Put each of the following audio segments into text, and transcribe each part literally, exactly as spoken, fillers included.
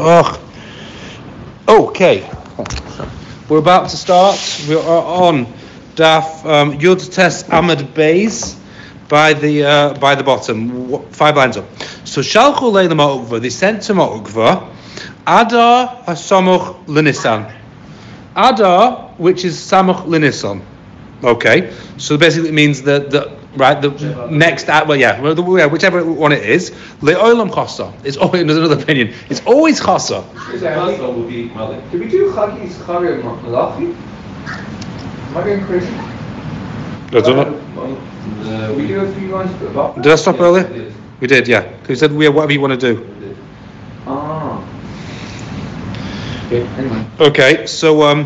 Oh, okay. We're about to start. We are on Daf um, Yud Tes Amud Beis by the uh, by the bottom, five lines up. So Shalchu Leila Ma'ukva, they sent to Ma'ukva, Adar HaSamuch L'Nisan. Adar, which is Samuch L'Nisan. Okay, so basically it means that the right the next well yeah, well, the, yeah whichever one it is. Le'olam Chasa. It's always there's another opinion. It's always Chasa. Did we do Chagi's Chari Malachi? Am I going crazy? I don't know. Uh, we do a few lines about that? Did I stop yeah, earlier? Did. We did, yeah. Because we said we whatever you want to do. Ah. Okay. Anyway. Okay. So um.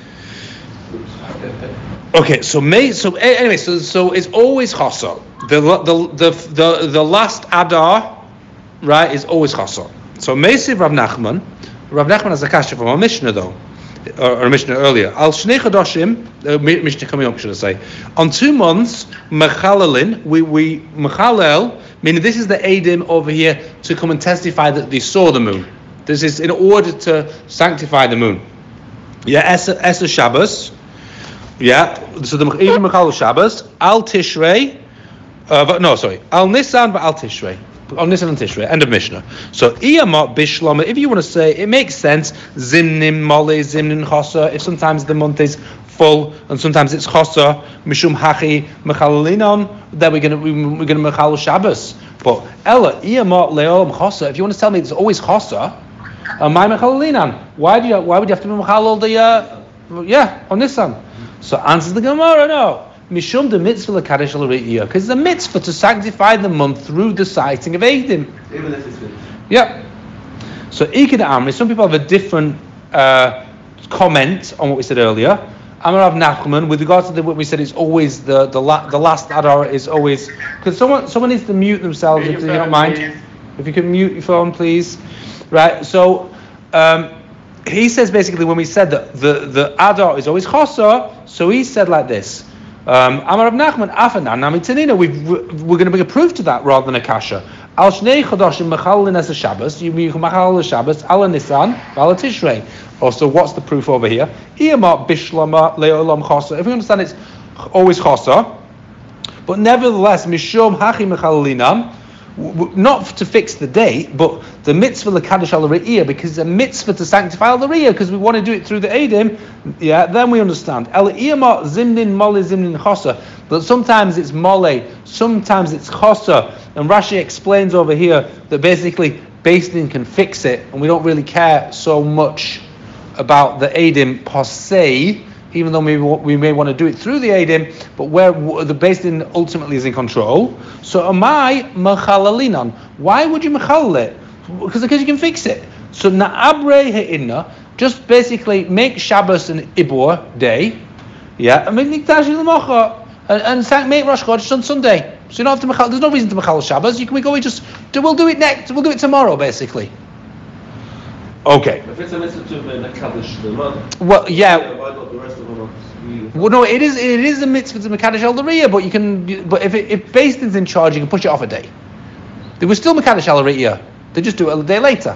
Okay, so May, so anyway, so so it's always chasa. The the the the the last Adar, right, is always chasa. So Meisiv Rav Nachman, Rav Nachman has a kasha from our Mishnah though, or a Mishnah earlier. Al Shnei Chodoshim, uh, Mishnah coming up, should I say? On two months, mechalalin, we we mechalel, meaning this is the edim over here to come and testify that they saw the moon. This is in order to sanctify the moon. Yeah, Esa Esa Shabbos. Yeah, so the even Mechal Shabbos, Al Tishrei, uh, but no, sorry, Al Nisan, but Al Tishrei, Al Nisan and Tishrei. End of Mishnah. So Iyamot Bishlama. If you want to say, it makes sense. Zimnim Mole, Zimnim Chosa. If sometimes the month is full and sometimes it's Chosa, Mishum Hachi Mechalalinon. Then we're gonna we're gonna Mechal Shabbos. But Ella Iyamot Leolam Chosa. If you want to tell me it's always Chosa, my Mechalalinon. Why do you why would you have to be Mechal all the uh, yeah on Nisan? So answers the Gemara, no. Mishum the mitzvah l'kadosh al-re'iyah, because it's a mitzvah to sanctify the month through the sighting of Eidim. Even if it's finished. Yeah. So Iked Amri, some people have a different uh, comment on what we said earlier. Amar Rav Nachman, with regards to the, what we said, it's always the the, la, the last Adar is always, because someone someone needs to mute themselves if you don't mind. Please. If you can mute your phone, please. Right. So. Um, He says basically when we said that the, the Adar is always Chosa, so he said like this. Um, Amar Rav Nachman, Afanan Namitanina, we're going to bring a proof to that rather than a kasha. Al Shnei Chodoshim Mechalin as a Shabbos, you mean Mechal the Shabbos, Al Nisan, Al Tishrei. Also, what's the proof over here? Iyamot Bishlama Leolam Chosa. If we understand it's always Chosa, but nevertheless, Mishum Hachi Mechalilinam, not to fix the date, but the mitzvah l'kadosh al re'iyah, because it's a mitzvah to sanctify al re'iyah, because we want to do it through the edim. Yeah, then we understand. El iyamot zimnin mole zimnin chosa, but sometimes it's mole, sometimes it's chosa, and Rashi explains over here that basically Beis Din can fix it, and we don't really care so much about the edim per se, even though we, we may want to do it through the Eidim, but where the Beis Din ultimately is in control. So am I mechalalinan? Why would you mechalal it? Because because you can fix it. So na'abre he'inna, just basically make Shabbos an Ibor day, yeah, and make Nikdash l'mocha, and and make Rosh Chodesh on Sunday. So you don't have to mechal. There's no reason to mechal Shabbos. You can we go. We just we'll do it next. We'll do it tomorrow, basically. Okay. If it's a mitzvah to mekadosh the month. Well, yeah. Why not the rest of the month? Well, no, it is it is a mitzvah to mekadosh al re'iyah, but you can. But if it, if Beis Din's in charge, you can push it off a day. They were still mekadosh al re'iyah. They just do it a day later.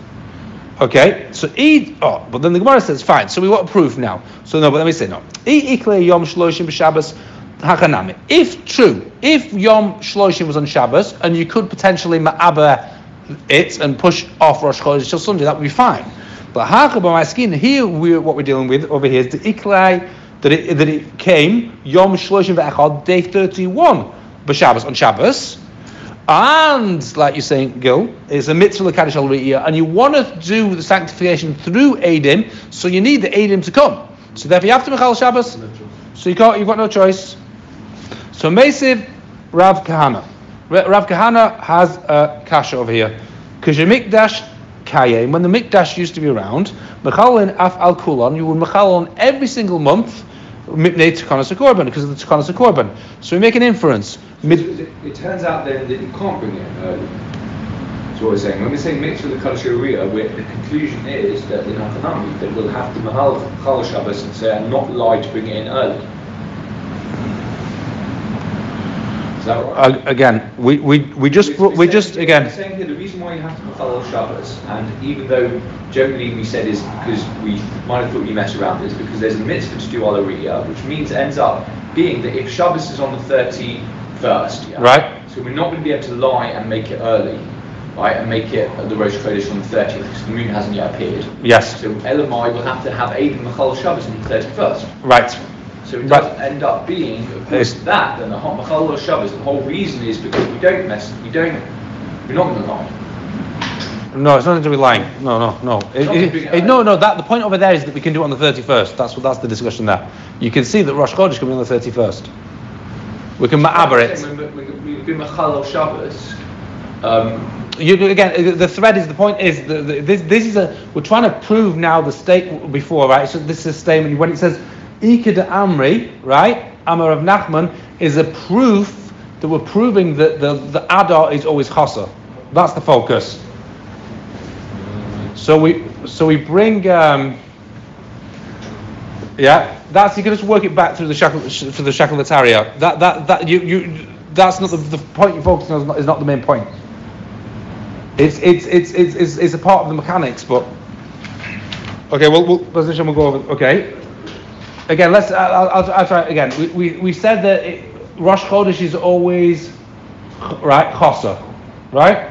Okay. So eat. Oh, but then the Gemara says fine. So we want proof now. So no, but let me say no. Eat ikle yom shloshim b'Shabbos hakanami. If true, if yom shloshim was on Shabbos and you could potentially ma'aber it and push off Rosh Chodesh till Sunday, that would be fine. But Haka b'Maskin, here we what we're dealing with over here is the Iklai that it that it came Yom Shloshim ve'Echad, day thirty-one b'Shabbos on Shabbos, and like you're saying, Gil, it's a mitzvah l'kadosh al re'iyah, and you want to do the sanctification through Eidim, so you need the Eidim to come. So therefore you have to mechal Shabbos. So you can't, you've got no choice. So Meisiv Rav Kahana. Rav Kahana has a kasha over here. Because Mikdash Kayem, when the Mikdash used to be around, Mechalin Af Al Kulon, you would Mechal on every single month, Mipnei Tekanas HaKorban, because of the Tekanas HaKorban. So we make an inference. So it, it turns out then that you can't bring it early. That's what we're saying. When we're saying mitzvah the Kadosh Uriah, the conclusion is that in Hatanami, that we'll have to Mechal Chal Shabbos and say, I'm not allowed to bring it in early. Does that right? Uh, again, we, we, we just We're- we we're just saying- again. we're saying here the reason why you have to Machal Shabbos, and even though generally we said is because we might have thought you mess around, is because there's a mitzvah to do Al Ariyah, which means ends up being that if Shabbos is on the thirty-first, yeah, Right. so we're not going to be able to lie and make it early, right, and make it the Rosh Chodesh on the thirtieth because the moon hasn't yet appeared. Yes. So Elamai will have to have Eidim Machal Shabbos on the thirty-first. Right. So it Right. does end up being, of course, It's- that, then the whole Machal Shabbos, the whole reason is because we don't mess, we don't, we're not going to lie. No, it's nothing to be lying. No, no, no. It, Not it- big- it- no, no. That the point over there is that we can do it on the thirty-first. That's what. That's the discussion there. You can see that Rosh Chodesh can be on the thirty-first. We can ma'aber it. When we- when we do Machal Shabbos, um, You, again, the thread is the point is that the, this. This is a. We're trying to prove now the state before, right? So this is a statement when it says Ika de Amri, right? Amar of Nachman is a proof that we're proving that the the Adar is always Chasa. That's the focus. So we so we bring um, yeah, that's you can just work it back through the shackle for the Shakalatariya. That that that you you that's not the, the point you're focusing on is not, is not the main point. It's it's it's it's it's, it's a part of the mechanics, but okay, well we'll position we'll go over. Okay, again let's I'll, I'll, I'll try it again. We we we said that it, Rosh Chodesh is always right Chosa, right?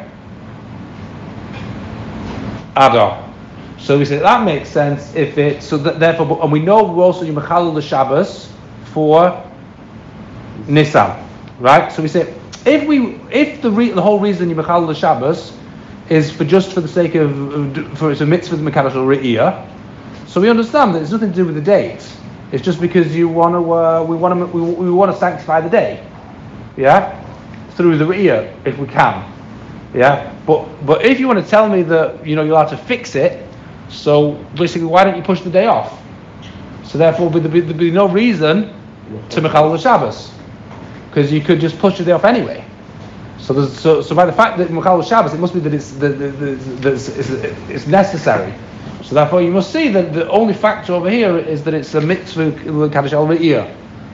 Adar. So we say that makes sense if it so that therefore and we know we're also you mechalel the Shabbos for Nisan, right? So we say if we if the re, the whole reason you mechalel the Shabbos is for just for the sake of for it's a mitzvah of mekadosh Re'iyah, so we understand that it's nothing to do with the date. It's just because you want to uh, we want to we, we want to sanctify the day, yeah, through the Re'iyah if we can. Yeah, but but if you want to tell me that you know you'll have to fix it, so basically why don't you push the day off? So therefore there'd be, there'd be no reason to Mechalel the Shabbos, because you could just push the day off anyway. So there's, so so by the fact that Mechalel Shabbos, it must be that it's the, the, the, the it's, it's necessary. So therefore you must see that the only factor over here is that it's a mitzvah Kaddish al Re'iyah.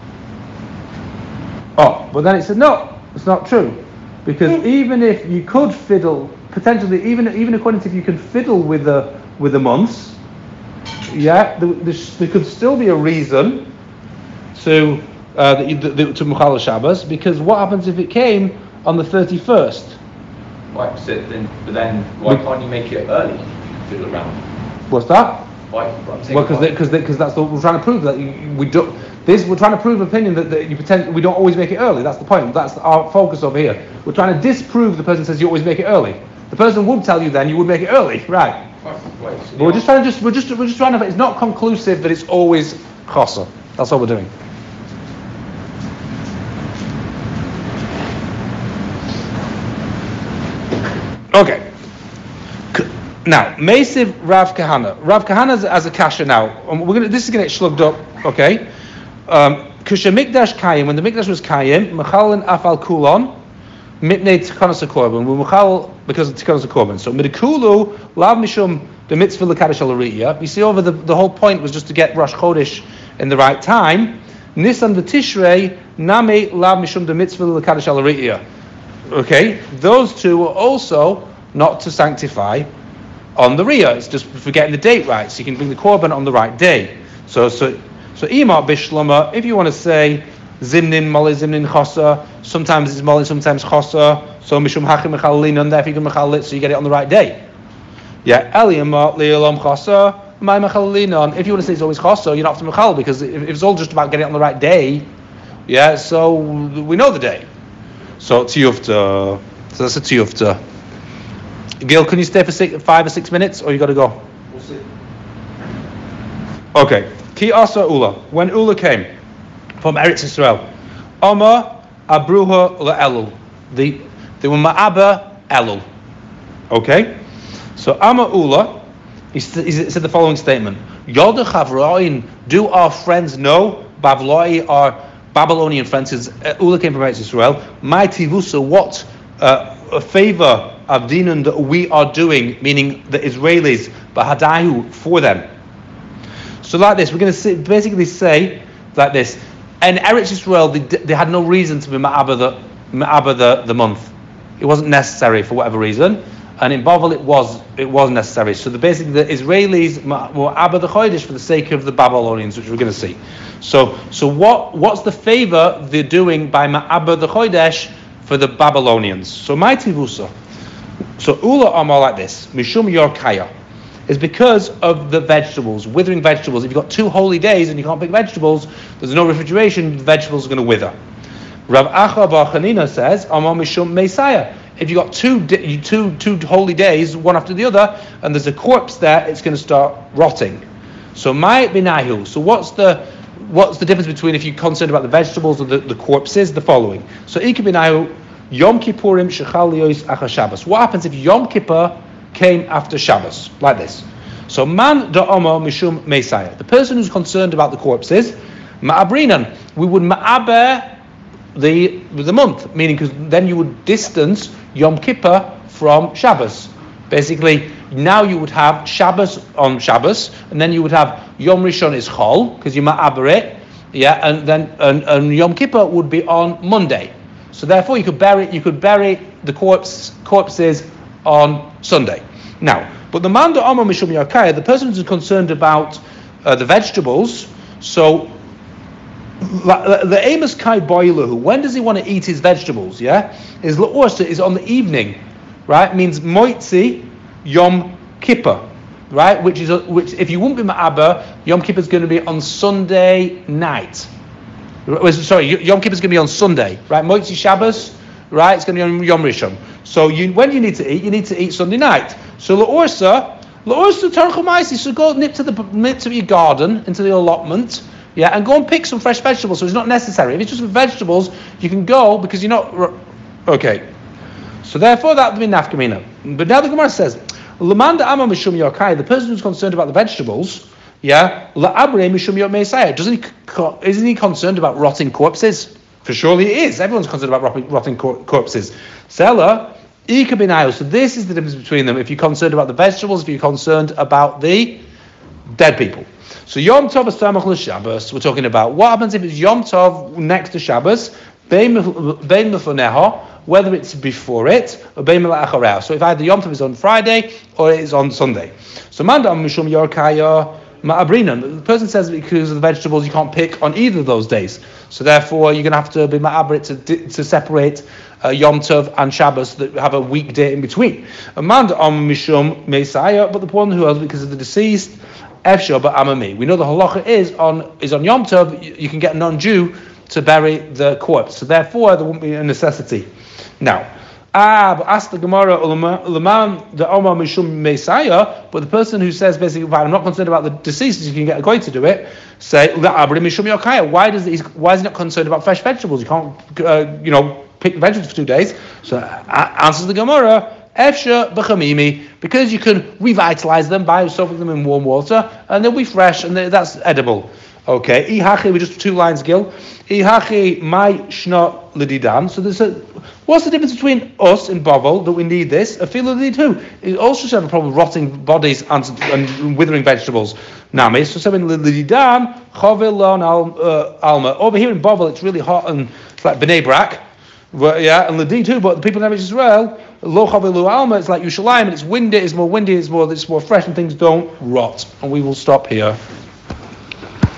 Oh, but then it said no, it's not true. Because even if you could fiddle, potentially, even even according to if you could fiddle with the with the months, yeah, there, there, there could still be a reason to uh, that you, the, to Mechal Shabbos. Because what happens if it came on the thirty-first? right, so then, but then why can't you make it early? Fiddle around. What's that? Why? I'm saying Well, because why- because because that's what we're trying to prove that you, we do. This we're trying to prove opinion that, that you pretend we don't always make it early. That's the point. That's our focus over here. We're trying to disprove the person says you always make it early. The person would tell you then you would make it early, right? Right, right, so But the we're just trying to just we're just we're just trying to. It's not conclusive that it's always chosa. That's all we're doing. Okay. C- Now, Mesiv Rav Kahana. Rav Kahana has a kasha now. Um, we're gonna. This is gonna get slugged up. Okay. Um, Kusha Mikdash Kayim. When the Mikdash was Kayim, Mechalin Afal Kulon. Mipnei Tikanos HaKorban. We Mechal because of Tikanos HaKorban. So Midikulu Lav Mishum the Mitzvah L'Kadosh Al Re'iyah. You see, over the the whole point was just to get Rosh Chodesh in the right time. Nisan the Tishrei Name Lav Mishum the Mitzvah L'Kadosh Al Re'iyah. Okay, those two were also not to sanctify on the Riyah. It's just for getting the date right, so you can bring the Korban on the right day. So, so, so Imar Bishlama, if you want to say Zimnin, Mali, Zimnin, Chosa, sometimes it's Mali, sometimes Chosa, so Mishum Hachim Mechalin, and therefore you can Mechalit, so you get it on the right day. Yeah, Eliyamah, Leolam Chosa, My Mechalin, if you want to say it's always Chosa, you don't have to Mechal, because if, if it's all just about getting it on the right day, yeah, so we know the day. So Tiyufta, so that's a Tiyufta. Gil, can you stay for six, five or six minutes, or you got to go? We'll see. Okay. Ki Asa Ula. When Ula came from Eretz Yisrael, Oma Abruha LeElul. The they were Ma'aba Elul. Okay. So Ama Ula, he, he said the following statement: Yoda Chavroin, do our friends know? Bavloi, our Babylonian friends, because uh, Ula came from Eretz Yisrael. My Tivusa, what uh, a favor of dinun that we are doing, meaning the Israelis, bahadahu for them. So like this, we're going to basically say like this: in Eretz Yisrael, they, they had no reason to be ma'aba the ma'aber the, the month. It wasn't necessary for whatever reason. And in Bavel it was it was necessary. So the basically the Israelis were Abba the Chodesh for the sake of the Babylonians, which we're going to see. So so what what's the favor they're doing by Ma'abba the Chodesh for the Babylonians? So my tivusa. So Ula Amar like this, Mishum Yorkaya, is because of the vegetables, withering vegetables. If you've got two holy days and you can't pick vegetables, there's no refrigeration, the vegetables are going to wither. Rav Acha bar Chanina says, Amar Mishum Messiah. If you've got two, two, two holy days, one after the other, and there's a corpse there, it's going to start rotting. So my binahu. So what's the what's the difference between if you're concerned about the vegetables or the, the corpses? The following. So Ika binahu Yom Kippurim shechal liyos achar Shabbos. What happens if Yom Kippur came after Shabbos? Like this. So man da'omo mishum Messiah. The person who's concerned about the corpses, ma'abrinan. We would ma'aber the the month, meaning because then you would distance Yom Kippur from Shabbos. Basically, now you would have Shabbos on Shabbos, and then you would have Yom Rishon is Chol, because you ma'aber it, yeah, and then and, and Yom Kippur would be on Monday. So therefore, you could bury you could bury the corpse corpses on Sunday. Now, but the man da'amar mishum yarkaya, the person who's concerned about uh, the vegetables, so the Amos Kai Boilahu, when does he want to eat his vegetables? Yeah, his la'orsa is on the evening, right? Means moitzi Yom Kippur, right? Which is which if you wouldn't be ma'aber, Yom Kippur is going to be on Sunday night. Sorry, Yom Kippur is going to be on Sunday, right? Moitzi Shabbos, right? It's going to be on Yom Rishon. So you, when you need to eat, you need to eat Sunday night. So la'orsa, la'orsa tarchumaisi. So go nip to the nip to your garden, into the allotment. Yeah, and go and pick some fresh vegetables. So it's not necessary. If it's just vegetables, you can go because you're not okay. So therefore, that would be nafkamina. But now the Gemara says, "Lamanda ama mishum yokai." The person who's concerned about the vegetables, yeah, la'abre mishum yom meisaya. Doesn't he? Isn't he concerned about rotting corpses? For surely he is. Everyone's concerned about rotting corpses. Seller ika binayo. So this is the difference between them. If you're concerned about the vegetables, if you're concerned about the dead people. So Yom Tov is Samach l'Shabbos. We're talking about what happens if it's Yom Tov next to Shabbos, Bein Mefoneha, whether it's before it or Bein Mela'achareha. So if either Yom Tov is on Friday or it is on Sunday. So Mandam Mishum Yorkaya Ma'abrinan. The person says because of the vegetables you can't pick on either of those days. So therefore you're going to have to be Ma'abrit to to separate uh, Yom Tov and Shabbos that have a weekday in between. Amanda Am Mishum Messiah, but the one who has because of the deceased. Efshah, but amami. We know the halacha is on is on Yom Tov. You, you can get a non-Jew to bury the corpse, so therefore there won't be a necessity. Now, ah, but ask the Gemara, Laman the Omar Mishum Messiah. But the person who says basically, I'm not concerned about the deceased, you can get a guy to do it. Say La'abri Mishum Yokaya. Why does he, Why is he not concerned about fresh vegetables? You can't, uh, you know, pick vegetables for two days. So uh, answers the Gemara. Efsha b'chamimi, because you can revitalize them by soaking them in warm water, and they'll be fresh, and they, that's edible. Okay, ihachi, we just two lines, Gil. Ihachi my shna l'didan. So there's a, what's the difference between us in Bovel that we need this? A feel need too. It also should have a problem with rotting bodies and, and withering vegetables. Nami, so seven l'didan chovel alma. Over here in Bovel, it's really hot and it's like Bnei Brak. Well, yeah, and Ladi too, but the people in Israel, Lo Chavelu Alma, it's like Yerushalayim, and it's windy, it's more windy, it's more, it's more fresh, and things don't rot. And we will stop here.